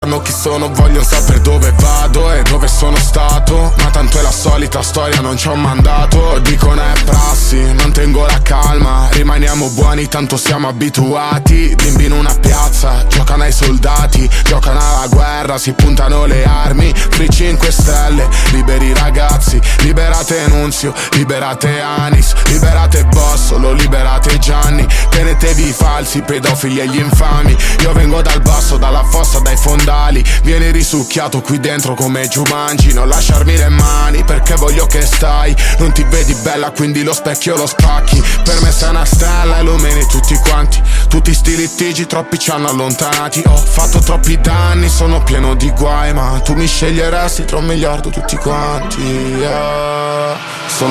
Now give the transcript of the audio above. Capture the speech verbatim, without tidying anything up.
sanno chi sono, vogliono sapere dove vado e dove sono stato. Ma tanto è la solita storia, non c'ho un mandato. Dicono è prassi, mantengo la calma. Rimaniamo buoni, tanto siamo abituati. Bimbi in una piazza, giocano ai soldati, giocano alla guerra, si puntano le armi. Free cinque stelle, liberi ragazzi. Liberate Nunzio, liberate Anis, liberate Boss, solo liberate Gianni. Tenetevi i falsi, pedofili e gli infami. Io vengo dal basso, dalla fossa, dai fondali. Vieni risucchiato qui dentro come Jumanji. Non lasciarmi le mani perché voglio che stai. Non ti vedi bella quindi lo specchio lo spacchi. Per me sei una stella, illumini tutti quanti. Tutti sti litigi troppi ci hanno allontanati. Ho fatto troppi danni, sono pieno di guai. Ma tu mi sceglieresti tra un miliardo tutti quanti, yeah. Sono